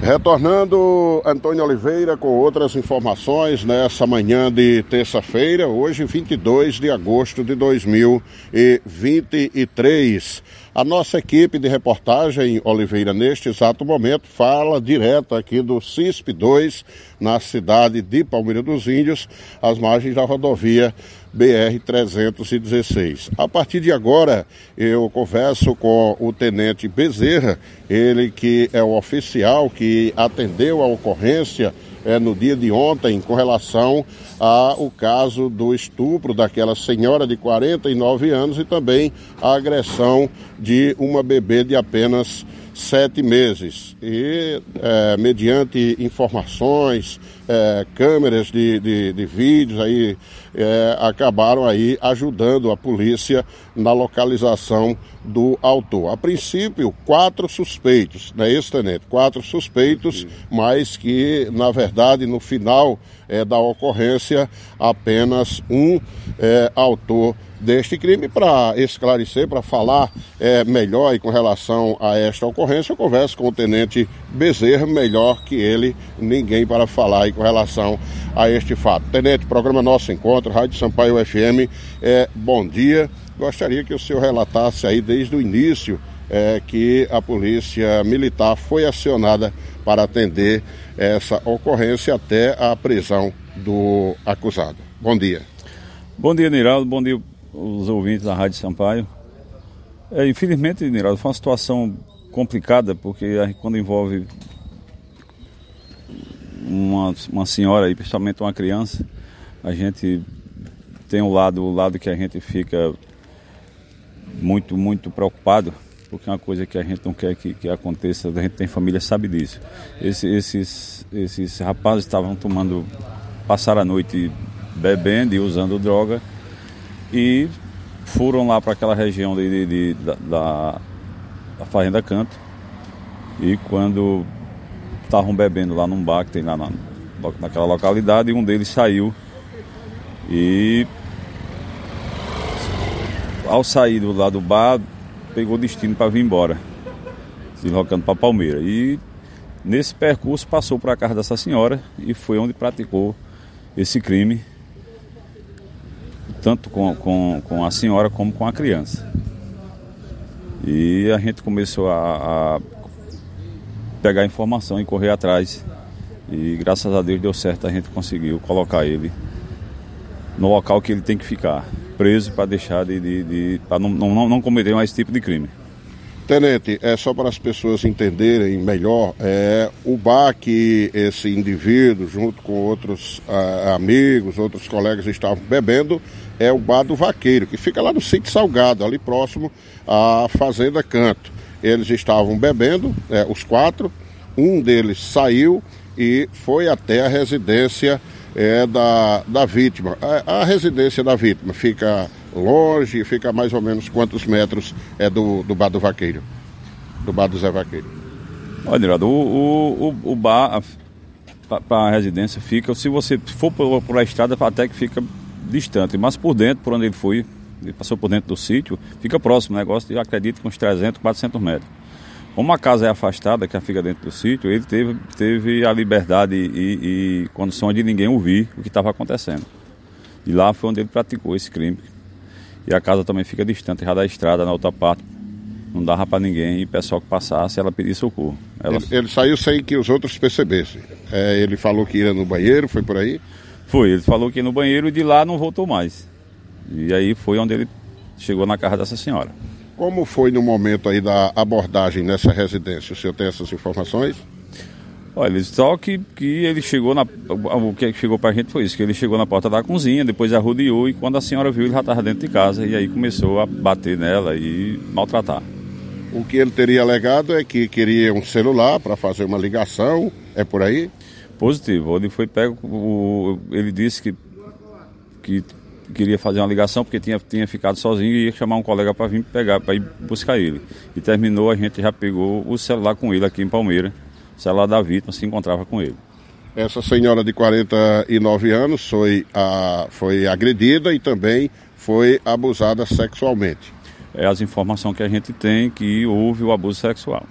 Retornando, Antônio Oliveira com outras informações nessa manhã de terça-feira, hoje 22 de agosto de 2023. A nossa equipe de reportagem, Oliveira, neste exato momento, fala direto aqui do CISP-2, na cidade de Palmeira dos Índios, às margens da rodovia BR-316. A partir de agora, eu converso com o tenente Bezerra, ele que é o oficial que atendeu a ocorrência no dia de ontem com relação ao caso do estupro daquela senhora de 49 anos e também a agressão de uma bebê de apenas 7 meses. E mediante informações, câmeras de vídeos aí, acabaram aí ajudando a polícia na localização do autor. A princípio, 4 suspeitos, não é isso, tenente? 4 suspeitos, mas que, na verdade, no final da ocorrência, apenas um autor deste crime. Para esclarecer, para falar melhor e com relação a esta ocorrência, eu converso com o tenente Bezerra, melhor que ele, ninguém para falar aí com relação a este fato. Tenente, programa Nosso Encontro, Rádio Sampaio FM, bom dia. Gostaria que o senhor relatasse aí desde o início que a polícia militar foi acionada para atender essa ocorrência até a prisão do acusado. Bom dia. Bom dia, Niraldo. Bom dia os ouvintes da Rádio Sampaio. Infelizmente, Niraldo, foi uma situação complicada, porque quando envolve uma senhora e principalmente uma criança, a gente tem o lado que a gente fica muito preocupado, porque é uma coisa que a gente não quer que aconteça. A gente tem família, sabe disso. Esses rapazes passaram a noite bebendo e usando droga e foram lá para aquela região da Fazenda Canto, e quando estavam bebendo lá num bar que tem lá naquela localidade, um deles saiu e, ao sair do bar, pegou destino para vir embora, se deslocando para Palmeira. E nesse percurso passou por a casa dessa senhora e foi onde praticou esse crime, tanto com a senhora como com a criança. E a gente começou a pegar informação e correr atrás, e graças a Deus deu certo, a gente conseguiu colocar ele no local que ele tem que ficar, preso, para deixar para não cometer mais esse tipo de crime. Tenente, só para as pessoas entenderem melhor, o bar que esse indivíduo, junto com outros amigos, outros colegas, estavam bebendo, é o Bar do Vaqueiro, que fica lá no Sítio Salgado, ali próximo à Fazenda Canto. Eles estavam bebendo, os 4, um deles saiu e foi até a residência da vítima. A residência da vítima fica longe, fica mais ou menos quantos metros do Bar do Vaqueiro, do Bar do Zé Vaqueiro? Olha, o bar para a residência fica, se você for por a estrada, até que fica distante, mas por dentro, por onde ele passou por dentro do sítio, fica próximo. O negócio, eu acredito, com uns 300, 400 metros. Como a casa é afastada, que fica dentro do sítio, ele teve a liberdade e condição de ninguém ouvir o que estava acontecendo. E lá foi onde ele praticou esse crime. E a casa também fica distante, já da estrada, na outra parte. Não dava para ninguém, e o pessoal que passasse, ela pedia socorro. Ele saiu sem que os outros percebessem. Ele falou que ia no banheiro, foi por aí? Foi, ele falou que ia no banheiro e de lá não voltou mais. E aí foi onde ele chegou na casa dessa senhora. Como foi no momento aí da abordagem nessa residência? O senhor tem essas informações? Olha, só que ele chegou o que chegou pra gente foi isso, que ele chegou na porta da cozinha, depois arrodeou, e quando a senhora viu, ele já estava dentro de casa, e aí começou a bater nela e maltratar. O que ele teria alegado é que queria um celular para fazer uma ligação, é por aí? Positivo, ele foi pego, ele disse que queria fazer uma ligação porque tinha ficado sozinho e ia chamar um colega para vir pegar, para ir buscar ele. E terminou, a gente já pegou o celular com ele aqui em Palmeira, o celular da vítima, se encontrava com ele. Essa senhora de 49 anos foi agredida e também foi abusada sexualmente. É as informações que a gente tem, que houve o abuso sexual.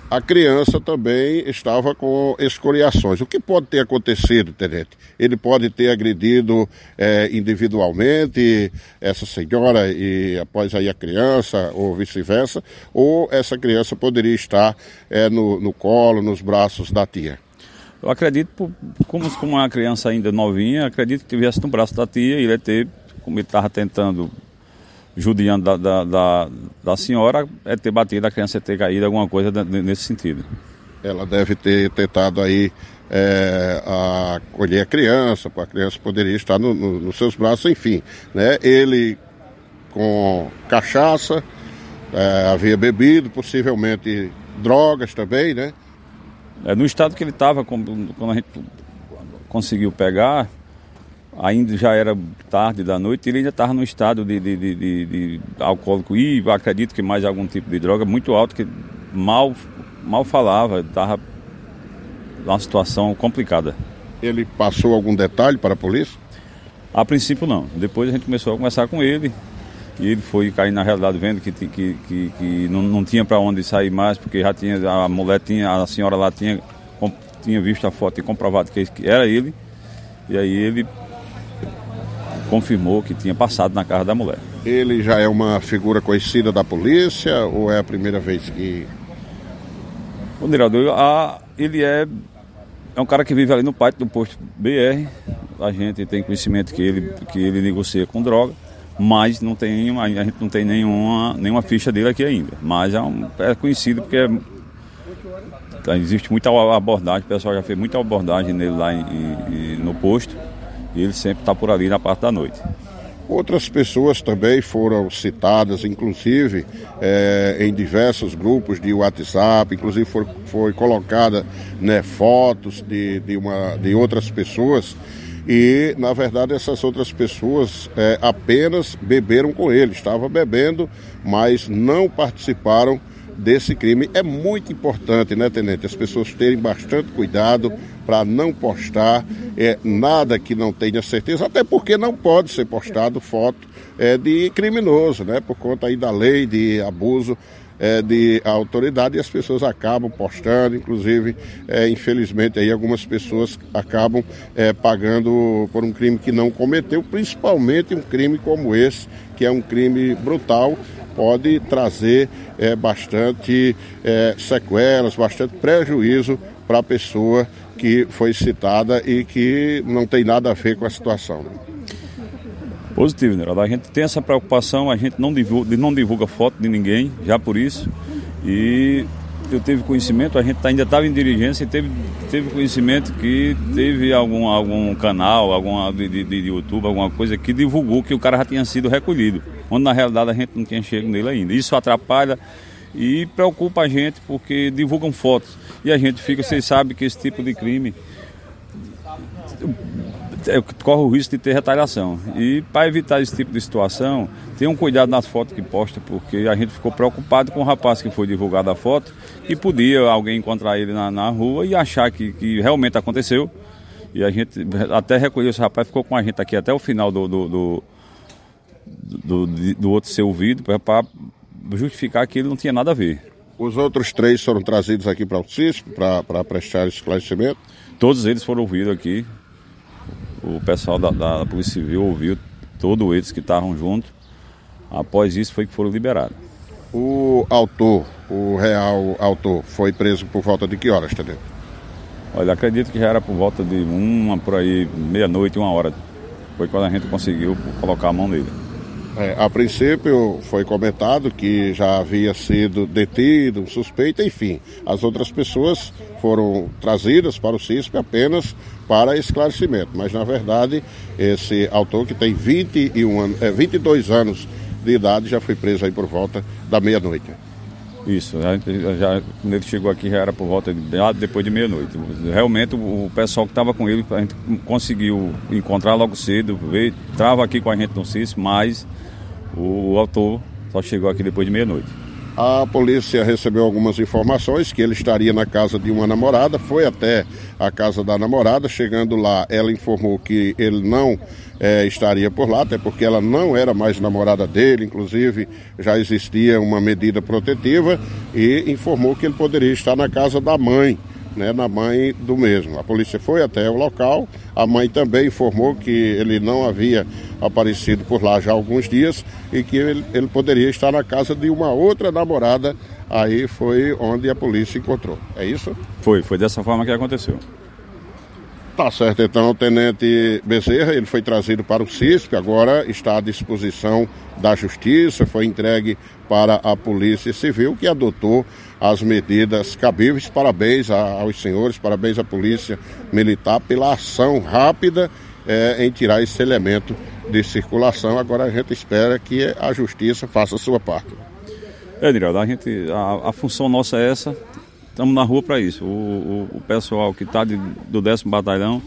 A criança também estava com escoriações. O que pode ter acontecido, tenente? Ele pode ter agredido individualmente essa senhora e após aí a criança, ou vice-versa, ou essa criança poderia estar no colo, nos braços da tia? Eu acredito, como uma criança ainda novinha, acredito que estivesse no braço da tia e ele ter, como ele estava tentando, judiando da senhora, ter batido, a criança ter caído, alguma coisa nesse sentido. Ela deve ter tentado aí acolher a criança poderia estar nos seus braços, enfim, né? Ele com cachaça, havia bebido, possivelmente drogas também, né? No estado que ele estava, quando a gente conseguiu pegar, ainda já era tarde da noite, ele ainda estava no estado de alcoólico e acredito que mais algum tipo de droga muito alto, que mal falava, estava numa situação complicada. Ele passou algum detalhe para a polícia? A princípio não, depois a gente começou a conversar com ele e ele foi cair na realidade vendo que não tinha para onde sair mais, porque já tinha, a senhora lá tinha visto a foto e comprovado que era ele, e aí ele confirmou que tinha passado na casa da mulher. Ele já é uma figura conhecida da polícia ou é a primeira vez que... O diretor, ele é um cara que vive ali no pátio do posto BR. A gente tem conhecimento que ele negocia com droga, mas a gente não tem nenhuma ficha dele aqui ainda. Mas é conhecido porque existe muita abordagem, o pessoal já fez muita abordagem nele lá no posto. E ele sempre está por ali na parte da noite. Outras pessoas também foram citadas, inclusive em diversos grupos de WhatsApp, inclusive foi colocada, né, fotos de outras pessoas e, na verdade, essas outras pessoas apenas beberam com ele, estavam bebendo, mas não participaram desse crime. É muito importante, né, tenente, as pessoas terem bastante cuidado para não postar nada que não tenha certeza, até porque não pode ser postado foto de criminoso, né, por conta aí da lei de abuso de autoridade, e as pessoas acabam postando, inclusive, infelizmente, aí algumas pessoas acabam pagando por um crime que não cometeu, principalmente um crime como esse, que é um crime brutal, pode trazer bastante sequelas, bastante prejuízo para a pessoa que foi citada e que não tem nada a ver com a situação. Positivo, né? A gente tem essa preocupação, a gente não divulga foto de ninguém, já por isso. E eu tive conhecimento, a gente ainda estava em diligência e teve conhecimento que teve algum canal, de YouTube, alguma coisa que divulgou que o cara já tinha sido recolhido, onde na realidade a gente não tinha chegado nele ainda. Isso atrapalha e preocupa a gente porque divulgam fotos e a gente vocês sabem que esse tipo de crime corre o risco de ter retaliação. E para evitar esse tipo de situação, tenham cuidado nas fotos que posta, porque a gente ficou preocupado com o rapaz que foi divulgado a foto e podia alguém encontrar ele na rua e achar que realmente aconteceu. E a gente até recolheu esse rapaz, ficou com a gente aqui até o final do outro ser ouvido, para justificar que ele não tinha nada a ver. Os outros 3 foram trazidos aqui para o CISP para prestar esclarecimento? Todos eles foram ouvidos aqui. O pessoal da Polícia Civil ouviu todos eles que estavam juntos. Após isso foi que foram liberados. O real autor, foi preso por volta de que horas, entendeu? Olha, acredito que já era por volta de por aí, meia-noite, 1h. Foi quando a gente conseguiu colocar a mão nele. A princípio foi comentado que já havia sido detido, um suspeito, enfim. As outras pessoas foram trazidas para o CISP apenas para esclarecimento. Mas, na verdade, esse autor que tem 22 anos de idade já foi preso aí por volta da meia-noite. Isso, quando ele chegou aqui já era por volta depois de meia-noite. Realmente o pessoal que estava com ele, a gente conseguiu encontrar logo cedo, estava aqui com a gente no CISP, mas o autor só chegou aqui depois de meia-noite. A polícia recebeu algumas informações que ele estaria na casa de uma namorada, foi até a casa da namorada. Chegando lá, ela informou que ele não estaria por lá, até porque ela não era mais namorada dele, inclusive já existia uma medida protetiva, e informou que ele poderia estar na casa da mãe, na mãe do mesmo. A polícia foi até o local, a mãe também informou que ele não havia aparecido por lá já há alguns dias e que ele poderia estar na casa de uma outra namorada. Aí foi onde a polícia encontrou. É isso? Foi dessa forma que aconteceu. Tá certo, então, o tenente Bezerra, ele foi trazido para o CISP, agora está à disposição da Justiça, foi entregue para a Polícia Civil, que adotou as medidas cabíveis. Parabéns aos senhores, parabéns à Polícia Militar pela ação rápida em tirar esse elemento de circulação. Agora a gente espera que a Justiça faça a sua parte. Niraldo, a função nossa é essa. Estamos na rua para isso. O pessoal que está do 10º Batalhão,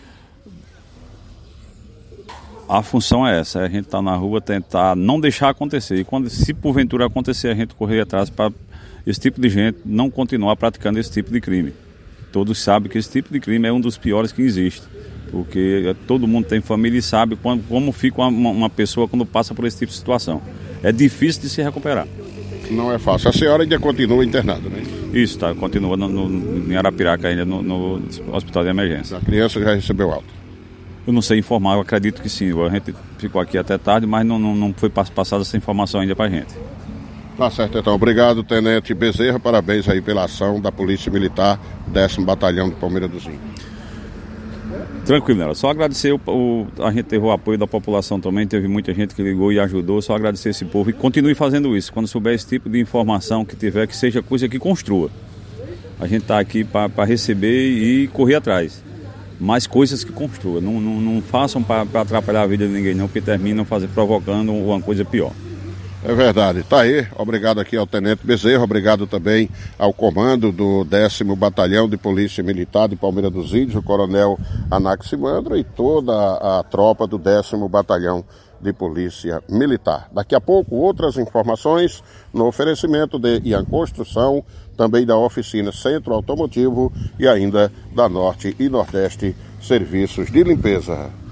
a função é essa, a gente está na rua tentar não deixar acontecer. E quando, se porventura acontecer, a gente correr atrás para esse tipo de gente não continuar praticando esse tipo de crime. Todos sabem que esse tipo de crime é um dos piores que existe, porque todo mundo tem família e sabe como fica uma pessoa quando passa por esse tipo de situação. É difícil de se recuperar. Não é fácil. A senhora ainda continua internada, né? Isso, tá. Continua em Arapiraca ainda, no hospital de emergência. A criança já recebeu alta? Eu não sei informar, eu acredito que sim. A gente ficou aqui até tarde, mas não foi passada essa informação ainda pra gente. Tá certo, então. Obrigado, Tenente Bezerra. Parabéns aí pela ação da Polícia Militar, 10º Batalhão de Palmeira dos Índios. Tranquilo, Nela. Só agradecer, a gente teve o apoio da população também, teve muita gente que ligou e ajudou, só agradecer esse povo e continue fazendo isso. Quando souber esse tipo de informação que tiver, que seja coisa que construa. A gente está aqui para receber e correr atrás, mas coisas que construam. Não façam para atrapalhar a vida de ninguém, não, porque terminam provocando uma coisa pior. É verdade, tá aí. Obrigado aqui ao Tenente Bezerra, obrigado também ao comando do 10º Batalhão de Polícia Militar de Palmeira dos Índios, o Coronel Anaximandro, e toda a tropa do 10º Batalhão de Polícia Militar. Daqui a pouco, outras informações no oferecimento de Ian Construção, também da oficina Centro Automotivo e ainda da Norte e Nordeste Serviços de Limpeza.